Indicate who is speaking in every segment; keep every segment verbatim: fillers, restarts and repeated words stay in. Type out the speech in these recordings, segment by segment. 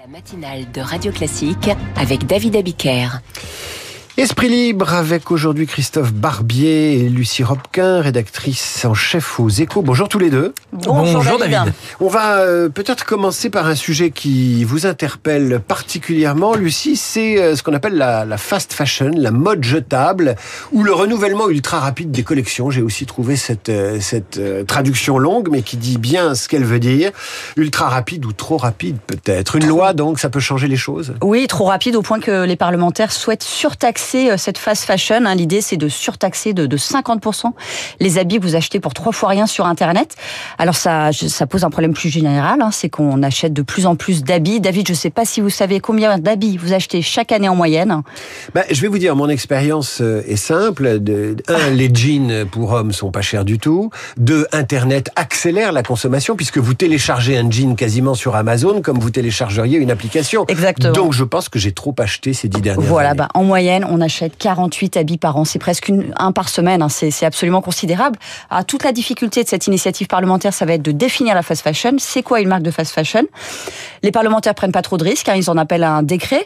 Speaker 1: La matinale de Radio Classique avec David Abiker.
Speaker 2: Esprit libre avec aujourd'hui Christophe Barbier et Lucie Robquin, rédactrice en chef aux Échos. Bonjour tous les deux.
Speaker 3: Bonjour, Bonjour David. David.
Speaker 2: On va euh, peut-être commencer par un sujet qui vous interpelle particulièrement, Lucie, c'est euh, ce qu'on appelle la, la fast fashion, la mode jetable, ou le renouvellement ultra rapide des collections. J'ai aussi trouvé cette, euh, cette euh, traduction longue, mais qui dit bien ce qu'elle veut dire. Ultra rapide ou trop rapide peut-être. Une loi donc, ça peut changer les choses.
Speaker 3: Oui, trop rapide au point que les parlementaires souhaitent surtaxer cette fast fashion. L'idée, c'est de surtaxer de, de cinquante pour cent les habits que vous achetez pour trois fois rien sur Internet. Alors ça, ça pose un problème plus général, hein, c'est qu'on achète de plus en plus d'habits. David, je ne sais pas si vous savez combien d'habits vous achetez chaque année en moyenne.
Speaker 2: Ben, je vais vous dire, mon expérience est simple. De, un, les jeans pour hommes sont pas chers du tout. Deux, Internet accélère la consommation puisque vous téléchargez un jean quasiment sur Amazon comme vous téléchargeriez une application.
Speaker 3: Exactement.
Speaker 2: Donc je pense que j'ai trop acheté ces dix dernières
Speaker 3: voilà,
Speaker 2: années.
Speaker 3: Voilà, ben, en moyenne, on achète quarante-huit habits par an. C'est presque une, un par semaine. Hein. C'est, c'est absolument considérable. Alors, toute la difficulté de cette initiative parlementaire, ça va être de définir la fast fashion. C'est quoi une marque de fast fashion ? Les parlementaires prennent pas trop de risques. Hein. Ils en appellent à un décret.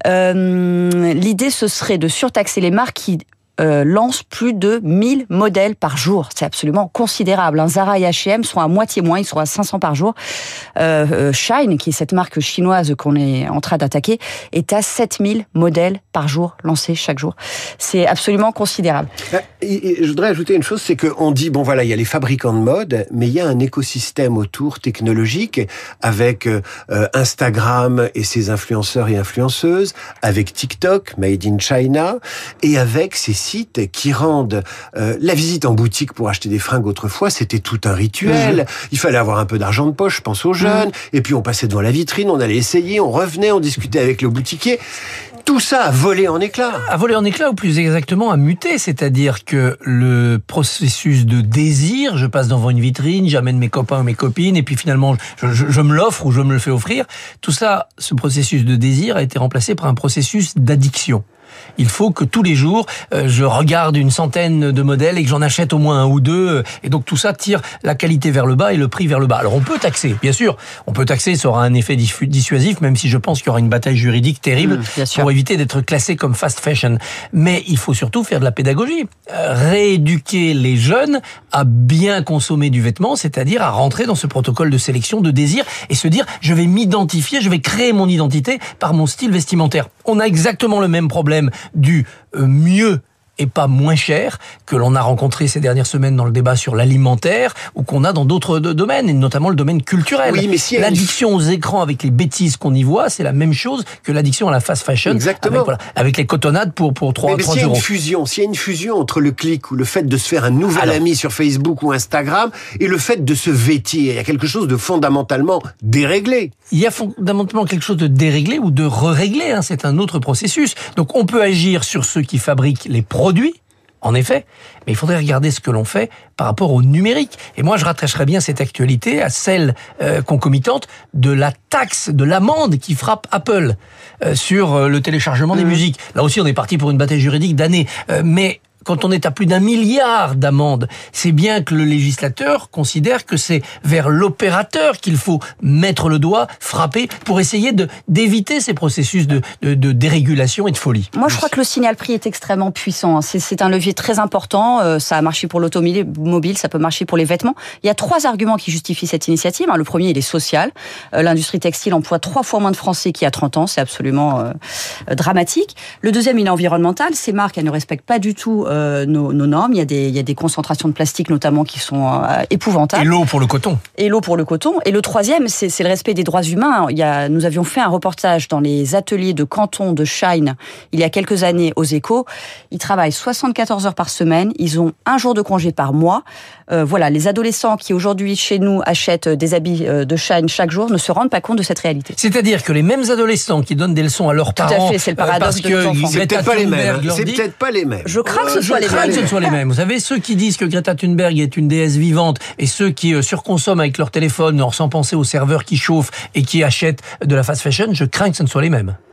Speaker 3: Euh, l'idée, ce serait de surtaxer les marques qui Euh, lance plus de mille modèles par jour. C'est absolument considérable. Hein. Zara et H et M sont à moitié moins, ils sont à cinq cents par jour. Euh, euh, Shine, qui est cette marque chinoise qu'on est en train d'attaquer, est à sept mille modèles par jour lancés chaque jour. C'est absolument considérable.
Speaker 2: Et, et je voudrais ajouter une chose, c'est qu'on dit, bon voilà, il y a les fabricants de mode, mais il y a un écosystème autour technologique avec euh, Instagram et ses influenceurs et influenceuses, avec TikTok, Made in China, et avec ces sites qui rendent euh, la visite en boutique pour acheter des fringues autrefois, c'était tout un rituel. Mmh. Il fallait avoir un peu d'argent de poche, je pense aux jeunes, mmh. et puis on passait devant la vitrine, on allait essayer, on revenait, on discutait avec le boutiquier. Tout ça a volé en éclats.
Speaker 4: A volé en éclats, ou plus exactement a muté, c'est-à-dire que le processus de désir, je passe devant une vitrine, j'amène mes copains ou mes copines, et puis finalement je, je, je me l'offre ou je me le fais offrir. Tout ça, ce processus de désir a été remplacé par un processus d'addiction. Il faut que tous les jours, euh, je regarde une centaine de modèles et que j'en achète au moins un ou deux. Et donc tout ça tire la qualité vers le bas et le prix vers le bas. Alors on peut taxer, bien sûr. On peut taxer, ça aura un effet dissuasif, même si je pense qu'il y aura une bataille juridique terrible mmh, pour éviter d'être classé comme fast fashion. Mais il faut surtout faire de la pédagogie. Euh, rééduquer les jeunes à bien consommer du vêtement, c'est-à-dire à rentrer dans ce protocole de sélection, de désir, et se dire, je vais m'identifier, je vais créer mon identité par mon style vestimentaire. On a exactement le même problème du euh, mieux et pas moins cher que l'on a rencontré ces dernières semaines dans le débat sur l'alimentaire ou qu'on a dans d'autres domaines, et notamment le domaine culturel.
Speaker 2: Oui, mais si
Speaker 4: l'addiction une... aux écrans avec les bêtises qu'on y voit, c'est la même chose que l'addiction à la fast fashion.
Speaker 2: Exactement.
Speaker 4: Avec, voilà, avec les cotonnades pour, pour trois euros.
Speaker 2: Mais, mais s'il y a une fusion, s'il y a une fusion entre le clic ou le fait de se faire un nouvel Alors, ami sur Facebook ou Instagram et le fait de se vêtir, il y a quelque chose de fondamentalement déréglé.
Speaker 4: Il y a fondamentalement quelque chose de déréglé ou de re-réglé, hein, c'est un autre processus. Donc on peut agir sur ceux qui fabriquent les produits, en effet, mais il faudrait regarder ce que l'on fait par rapport au numérique. Et moi, je rattacherais bien cette actualité à celle euh, concomitante de la taxe, de l'amende qui frappe Apple euh, sur euh, le téléchargement mmh. des musiques. Là aussi, on est parti pour une bataille juridique d'années, euh, mais quand on est à plus d'un milliard d'amendes, c'est bien que le législateur considère que c'est vers l'opérateur qu'il faut mettre le doigt, frapper, pour essayer de, d'éviter ces processus de, de, de dérégulation et de folie.
Speaker 3: Moi, je crois que le signal prix est extrêmement puissant. C'est, c'est un levier très important. Euh, ça a marché pour l'automobile, ça peut marcher pour les vêtements. Il y a trois arguments qui justifient cette initiative. Le premier, il est social. Euh, l'industrie textile emploie trois fois moins de Français qu'il y a trente ans. C'est absolument euh, dramatique. Le deuxième, il est environnemental. Ces marques, elles ne respectent pas du tout Euh, nos, nos normes. Il y a des, il y a des concentrations de plastique notamment qui sont euh, épouvantables.
Speaker 4: Et l'eau pour le coton.
Speaker 3: Et l'eau pour le coton. Et le troisième, c'est, c'est le respect des droits humains. Il y a, nous avions fait un reportage dans les ateliers de Canton de Shine il y a quelques années aux Échos. Ils travaillent soixante-quatorze heures par semaine. Ils ont un jour de congé par mois. Euh, voilà, les adolescents qui aujourd'hui chez nous achètent des habits de Shine chaque jour ne se rendent pas compte de cette réalité.
Speaker 4: C'est-à-dire que les mêmes adolescents qui donnent des leçons à leurs
Speaker 3: Tout
Speaker 4: parents,
Speaker 3: à fait, c'est le paradoxe
Speaker 4: euh,
Speaker 3: de nos enfants.
Speaker 2: C'est peut-être pas les mêmes. C'est peut-être pas les mêmes.
Speaker 3: Je crains que ce
Speaker 4: euh,
Speaker 3: soit
Speaker 4: je
Speaker 3: les
Speaker 4: crains
Speaker 3: mêmes.
Speaker 4: que ce ne soit les mêmes. Vous savez, ceux qui disent que Greta Thunberg est une déesse vivante et ceux qui euh, surconsomment avec leur téléphone sans penser aux serveurs qui chauffent et qui achètent de la fast fashion, je crains que ce ne soit les mêmes.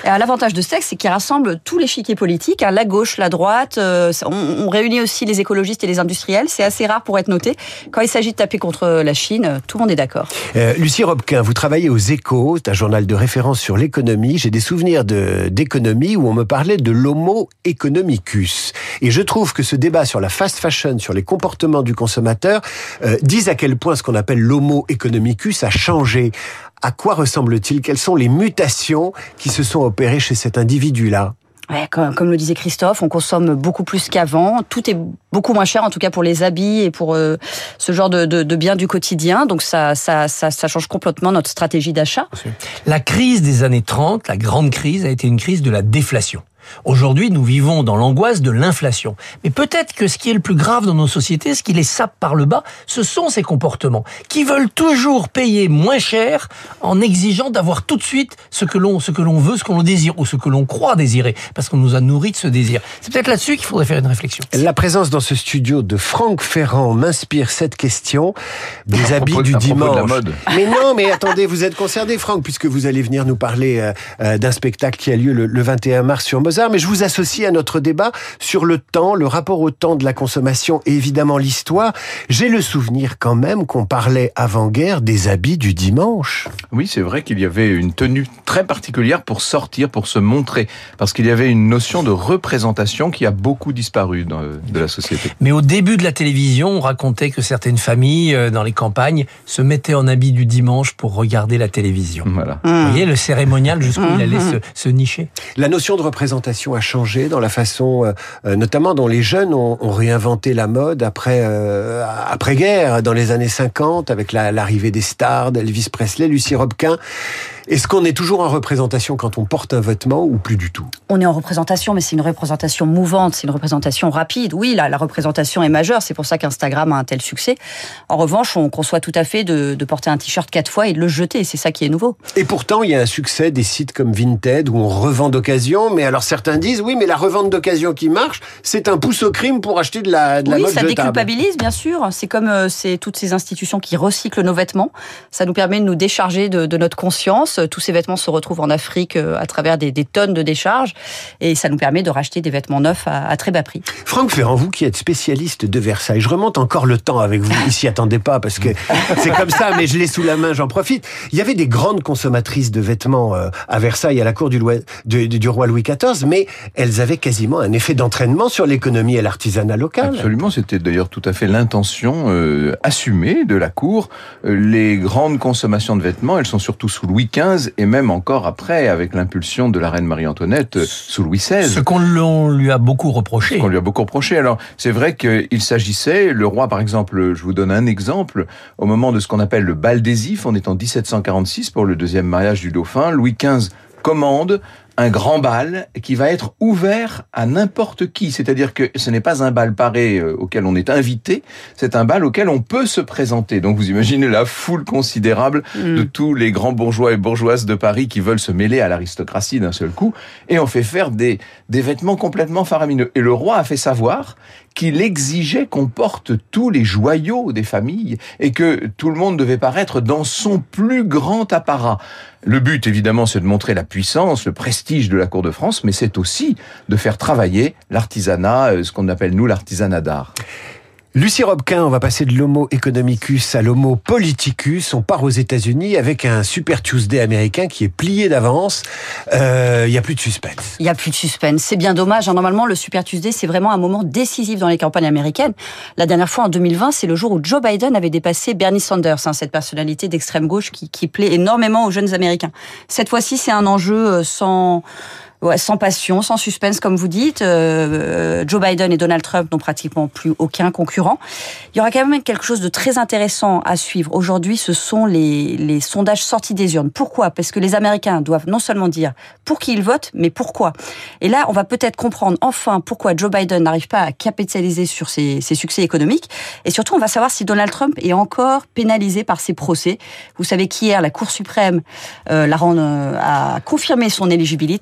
Speaker 3: Et l'avantage de ce texte, c'est qu'il rassemble tous les chiquiers politiques, hein, la gauche, la droite. Euh, on, on réunit aussi les écologistes et les industriels. C'est assez rare pour être noté. Quand il s'agit de taper contre la Chine, tout le monde est d'accord.
Speaker 2: Euh, Lucie Robquin, vous travaillez aux Échos, c'est un journal de référence sur l'économie. J'ai des souvenirs de, d'économie où on me parlait de l'homo economicus. Et je trouve que ce débat sur la fast fashion, sur les comportements du consommateur, euh, disent à quel point ce qu'on appelle l'homo economicus a changé. À quoi ressemble-t-il ? Quelles sont les mutations qui se sont opérées chez cet individu-là ?
Speaker 3: Ouais, comme, comme le disait Christophe, on consomme beaucoup plus qu'avant. Tout est beaucoup moins cher, en tout cas pour les habits et pour euh, ce genre de, de, de biens du quotidien. Donc ça, ça, ça, ça change complètement notre stratégie d'achat.
Speaker 4: La crise des années trente, la grande crise, a été une crise de la déflation. Aujourd'hui, nous vivons dans l'angoisse de l'inflation. Mais peut-être que ce qui est le plus grave dans nos sociétés, ce qui les sape par le bas, ce sont ces comportements qui veulent toujours payer moins cher en exigeant d'avoir tout de suite ce que l'on, ce que l'on veut, ce que l'on désire ou ce que l'on croit désirer, parce qu'on nous a nourris de ce désir. C'est peut-être là-dessus qu'il faudrait faire une réflexion.
Speaker 2: La présence dans ce studio de Franck Ferrand m'inspire cette question des habits du dimanche. Mais non, mais attendez, vous êtes concerné, Franck, puisque vous allez venir nous parler euh, euh, d'un spectacle qui a lieu le, le vingt et un mars sur Mozart. Mais je vous associe à notre débat sur le temps, le rapport au temps de la consommation et évidemment l'histoire. J'ai le souvenir quand même qu'on parlait avant-guerre des habits du dimanche.
Speaker 5: Oui, c'est vrai qu'il y avait une tenue très particulière pour sortir, pour se montrer, parce qu'il y avait une notion de représentation qui a beaucoup disparu dans, de la société.
Speaker 4: Mais au début de la télévision, on racontait que certaines familles dans les campagnes se mettaient en habits du dimanche pour regarder la télévision.
Speaker 5: Voilà.
Speaker 4: Mmh. Vous voyez le cérémonial jusqu'où mmh. il allait se, se nicher.
Speaker 2: La notion de représentation a changé dans la façon, euh, notamment dont les jeunes ont, ont réinventé la mode après euh, après-guerre, dans les années cinquante, avec la, l'arrivée des stars, d'Elvis Presley, Lucie Robquin. Est-ce qu'on est toujours en représentation quand on porte un vêtement ou plus du tout ?
Speaker 3: On est en représentation, mais c'est une représentation mouvante, c'est une représentation rapide. Oui, la, la représentation est majeure, c'est pour ça qu'Instagram a un tel succès. En revanche, on conçoit tout à fait de, de porter un t-shirt quatre fois et de le jeter, c'est ça qui est nouveau.
Speaker 2: Et pourtant, il y a un succès des sites comme Vinted où on revend d'occasion, mais alors certains disent, oui, mais la revente d'occasion qui marche, c'est un pouce au crime pour acheter de la, de la
Speaker 3: oui,
Speaker 2: mode
Speaker 3: jetable. Oui, ça déculpabilise, bien sûr. C'est comme euh, c'est toutes ces institutions qui recyclent nos vêtements. Ça nous permet de nous décharger de, de notre conscience. Tous ces vêtements se retrouvent en Afrique à travers des, des tonnes de décharges et ça nous permet de racheter des vêtements neufs à, à très bas prix.
Speaker 2: Franck Ferrand, vous qui êtes spécialiste de Versailles, je remonte encore le temps avec vous. Ici, attendez pas parce que c'est comme ça, mais je l'ai sous la main, j'en profite. Il y avait des grandes consommatrices de vêtements à Versailles, à la cour du, Loi, du, du roi Louis quatorze, mais elles avaient quasiment un effet d'entraînement sur l'économie et l'artisanat local.
Speaker 5: Absolument, c'était d'ailleurs tout à fait l'intention euh, assumée de la cour. Euh, les grandes consommations de vêtements, elles sont surtout sous Louis quinze et même encore après, avec l'impulsion de la reine Marie-Antoinette euh, sous Louis seize.
Speaker 4: Ce qu'on lui a beaucoup reproché.
Speaker 5: Ce qu'on lui a beaucoup reproché. Alors, c'est vrai qu'il s'agissait, le roi par exemple, je vous donne un exemple, au moment de ce qu'on appelle le bal des Ifs, on est en dix-sept cent quarante-six pour le deuxième mariage du dauphin, Louis quinze commande un grand bal qui va être ouvert à n'importe qui. C'est-à-dire que ce n'est pas un bal paré auquel on est invité, c'est un bal auquel on peut se présenter. Donc vous imaginez la foule considérable mmh. de tous les grands bourgeois et bourgeoises de Paris qui veulent se mêler à l'aristocratie d'un seul coup. Et on fait faire des, des vêtements complètement faramineux. Et le roi a fait savoir qu'il exigeait qu'on porte tous les joyaux des familles et que tout le monde devait paraître dans son plus grand apparat. Le but, évidemment, c'est de montrer la puissance, le prestige de la cour de France, mais c'est aussi de faire travailler l'artisanat, ce qu'on appelle, nous, l'artisanat d'art.
Speaker 2: Lucie Robquin, on va passer de l'homo economicus à l'homo politicus. On part aux États-Unis avec un Super Tuesday américain qui est plié d'avance. Il euh, y a plus de suspense.
Speaker 3: Il y a plus de suspense. C'est bien dommage. Normalement, le Super Tuesday, c'est vraiment un moment décisif dans les campagnes américaines. La dernière fois, en deux mille vingt, c'est le jour où Joe Biden avait dépassé Bernie Sanders, hein, cette personnalité d'extrême gauche qui, qui plaît énormément aux jeunes Américains. Cette fois-ci, c'est un enjeu sans... Ouais, sans passion, sans suspense, comme vous dites. Euh, Joe Biden et Donald Trump n'ont pratiquement plus aucun concurrent. Il y aura quand même quelque chose de très intéressant à suivre. Aujourd'hui, ce sont les, les sondages sortis des urnes. Pourquoi ? Parce que les Américains doivent non seulement dire pour qui ils votent, mais pourquoi. Et là, on va peut-être comprendre enfin pourquoi Joe Biden n'arrive pas à capitaliser sur ses, ses succès économiques. Et surtout, on va savoir si Donald Trump est encore pénalisé par ses procès. Vous savez qu'hier, la Cour suprême euh, la rend, euh, a confirmé son éligibilité contre la Cour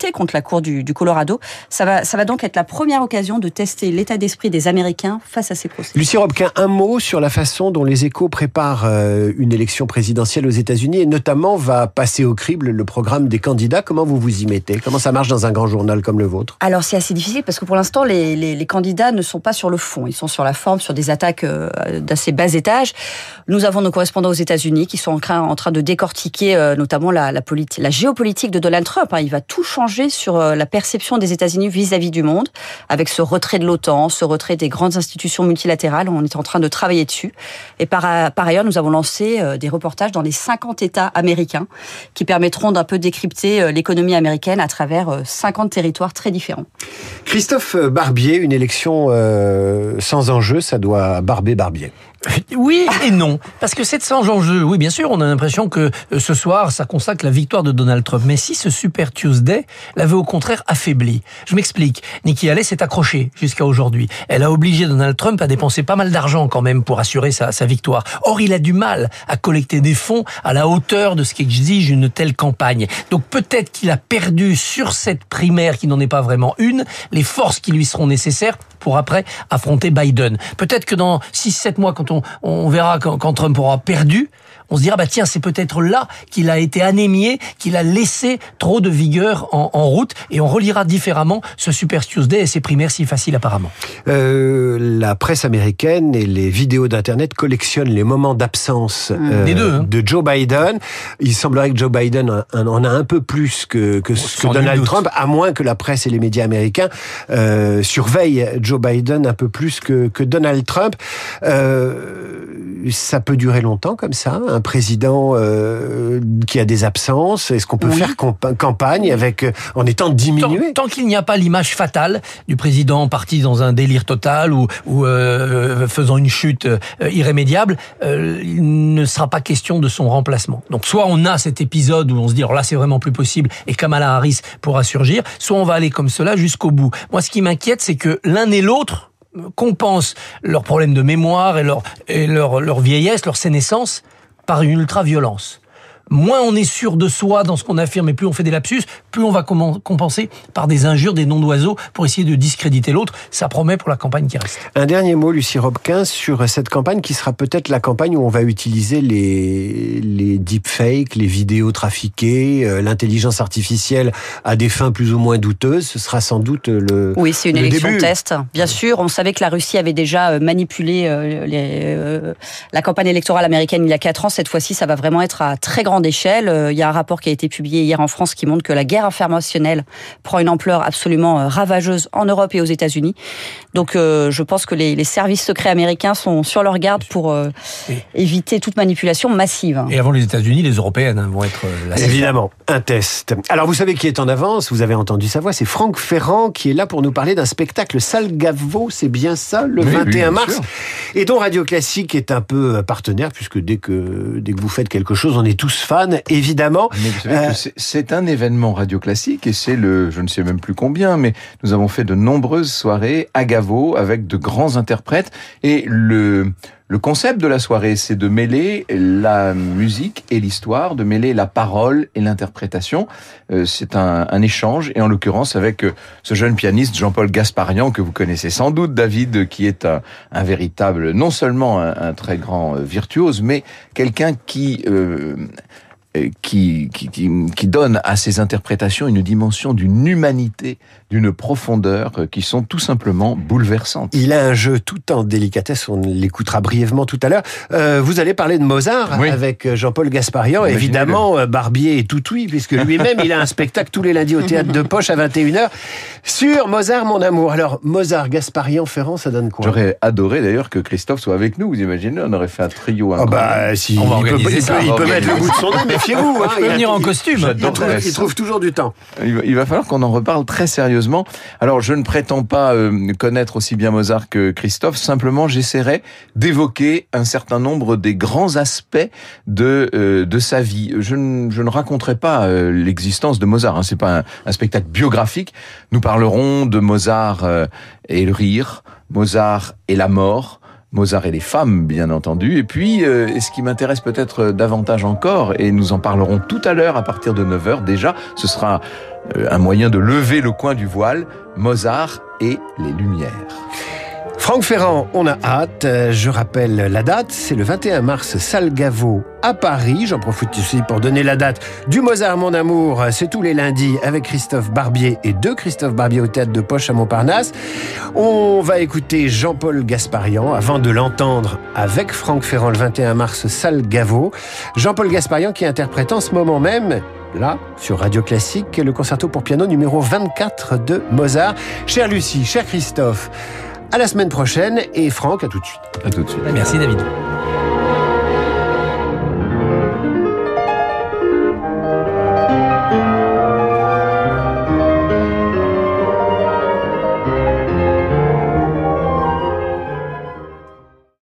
Speaker 3: cours du, du Colorado. Ça va, ça va donc être la première occasion de tester l'état d'esprit des Américains face à ces procès.
Speaker 2: Lucie Robquin, un mot sur la façon dont les Échos préparent euh, une élection présidentielle aux États-Unis et notamment va passer au crible le programme des candidats. Comment vous vous y mettez ? Comment ça marche dans un grand journal comme le vôtre ?
Speaker 3: Alors c'est assez difficile parce que pour l'instant les, les, les candidats ne sont pas sur le fond, ils sont sur la forme, sur des attaques euh, d'assez bas étage. Nous avons nos correspondants aux États-Unis qui sont en train, en train de décortiquer euh, notamment la, la, politi- la géopolitique de Donald Trump. Hein. Il va tout changer sur euh, la perception des États-Unis vis-à-vis du monde, avec ce retrait de l'OTAN, ce retrait des grandes institutions multilatérales. On est en train de travailler dessus. Et par, par ailleurs, nous avons lancé euh, des reportages dans les cinquante États américains qui permettront d'un peu décrypter euh, l'économie américaine à travers euh, cinquante territoires très différents.
Speaker 2: Christophe Barbier, une élection euh, sans enjeu, ça doit barber Barbier.
Speaker 4: Oui et non, parce que c'est sans enjeu. Oui, bien sûr, on a l'impression que ce soir, ça consacre la victoire de Donald Trump. Mais si ce Super Tuesday l'avait au contraire affaibli. Je m'explique. Nikki Haley s'est accrochée jusqu'à aujourd'hui. Elle a obligé Donald Trump à dépenser pas mal d'argent quand même pour assurer sa, sa victoire. Or, il a du mal à collecter des fonds à la hauteur de ce qu'exige une telle campagne. Donc peut-être qu'il a perdu sur cette primaire qui n'en est pas vraiment une, les forces qui lui seront nécessaires pour après affronter Biden. Peut-être que dans six sept mois, quand on, on verra quand, quand Trump aura perdu, on se dira, bah tiens, c'est peut-être là qu'il a été anémié, qu'il a laissé trop de vigueur en, en route, et on relira différemment ce Super Tuesday et ses primaires si faciles apparemment.
Speaker 2: Euh, la presse américaine et les vidéos d'Internet collectionnent les moments d'absence euh,
Speaker 4: des deux, hein.
Speaker 2: de Joe Biden. Il semblerait que Joe Biden en a un peu plus que, que, que Donald Trump, à moins que la presse et les médias américains euh, surveillent Joe Biden un peu plus que, que Donald Trump. Euh, ça peut durer longtemps comme ça, un président euh, qui a des absences. Est-ce qu'on peut oui. faire compa- campagne avec euh, en étant diminué ?
Speaker 4: Tant, tant qu'il n'y a pas l'image fatale du président parti dans un délire total ou, ou euh, faisant une chute euh, irrémédiable, euh, il ne sera pas question de son remplacement. Donc soit on a cet épisode où on se dit alors là c'est vraiment plus possible et Kamala Harris pourra surgir, soit on va aller comme cela jusqu'au bout. Moi ce qui m'inquiète c'est que l'un et l'autre compensent leurs problèmes de mémoire et leur, et leur, leur vieillesse, leur sénescence par une ultra-violence. Moins on est sûr de soi dans ce qu'on affirme et plus on fait des lapsus, plus on va compenser par des injures, des noms d'oiseaux pour essayer de discréditer l'autre. Ça promet pour la campagne qui reste.
Speaker 2: Un dernier mot, Lucie Robquin, sur cette campagne qui sera peut-être la campagne où on va utiliser les, les deepfakes, les vidéos trafiquées, euh, l'intelligence artificielle à des fins plus ou moins douteuses. Ce sera sans doute le
Speaker 3: Oui, c'est une
Speaker 2: le
Speaker 3: élection
Speaker 2: début.
Speaker 3: test. Bien sûr, on savait que la Russie avait déjà manipulé euh, les, euh, la campagne électorale américaine il y a quatre ans. Cette fois-ci, ça va vraiment être à très grande échelle. Il y a un rapport qui a été publié hier en France qui montre que la guerre informationnelle prend une ampleur absolument ravageuse en Europe et aux États-Unis. Donc euh, je pense que les, les services secrets américains sont sur leur garde pour euh, éviter toute manipulation massive.
Speaker 4: Et avant les États-Unis, les Européennes hein, vont être euh, la
Speaker 2: Évidemment, un test. Alors vous savez qui est en avance, vous avez entendu sa voix, c'est Franck Ferrand qui est là pour nous parler d'un spectacle Salgavo, c'est bien ça, le oui, vingt et un oui, mars, sûr. Et dont Radio Classique est un peu partenaire, puisque dès que, dès que vous faites quelque chose, on est tous fans, évidemment.
Speaker 5: Mais vous savez euh... que c'est, c'est un événement Radio Classique, et c'est le, je ne sais même plus combien, mais nous avons fait de nombreuses soirées à Gaveau avec de grands interprètes, et le... Le concept de la soirée, c'est de mêler la musique et l'histoire, de mêler la parole et l'interprétation. Euh, c'est un, un échange, et en l'occurrence avec euh, ce jeune pianiste Jean-Paul Gasparian, que vous connaissez sans doute, David, qui est un, un véritable, non seulement un, un très grand virtuose, mais quelqu'un qui... Euh, Qui, qui, qui, qui donne à ses interprétations une dimension d'une humanité, d'une profondeur qui sont tout simplement bouleversantes.
Speaker 2: Il a un jeu tout en délicatesse, on l'écoutera brièvement tout à l'heure. Euh, vous allez parler de Mozart oui. avec Jean-Paul Gasparian. Imaginez-le. Évidemment, Barbier est tout oui, puisque lui-même, il a un spectacle tous les lundis au Théâtre de Poche à vingt et une heures sur Mozart, mon amour. Alors, Mozart, Gasparian, Ferrand, ça donne quoi ?
Speaker 5: J'aurais adoré d'ailleurs que Christophe soit avec nous, vous imaginez, on aurait fait un trio incroyable.
Speaker 2: Ah bah, si, on il, peut, il,
Speaker 5: ça,
Speaker 2: peut, il peut mettre le bout de son nez, mais fiez-vous, hein,
Speaker 4: il peut venir en costume.
Speaker 2: Il trouve, il trouve toujours du temps.
Speaker 5: Il va, il va falloir qu'on en reparle très sérieusement. Alors, je ne prétends pas euh, connaître aussi bien Mozart que Christophe. Simplement, j'essaierai d'évoquer un certain nombre des grands aspects de euh, de sa vie. Je ne, je ne raconterai pas euh, l'existence de Mozart. Hein. C'est pas un, un spectacle biographique. Nous parlerons de Mozart euh, et le rire, Mozart et la mort, Mozart et les femmes, bien entendu. Et puis, euh, et ce qui m'intéresse peut-être davantage encore, et nous en parlerons tout à l'heure à partir de neuf heures déjà, ce sera euh, un moyen de lever le coin du voile, Mozart et les Lumières.
Speaker 2: Franck Ferrand, on a hâte. Je rappelle la date, c'est le vingt et un mars, salle Gaveau à Paris. J'en profite aussi pour donner la date du Mozart Mon Amour. C'est tous les lundis avec Christophe Barbier et de Christophe Barbier au Théâtre de Poche à Montparnasse. On va écouter Jean-Paul Gasparian avant de l'entendre avec Franck Ferrand le vingt et un mars, salle Gaveau. Jean-Paul Gasparian qui interprète en ce moment même, là, sur Radio Classique, le concerto pour piano numéro vingt-quatre de Mozart. Chère Lucie, cher Christophe, à la semaine prochaine et Franck, à tout de suite.
Speaker 5: À tout de suite.
Speaker 4: Merci David.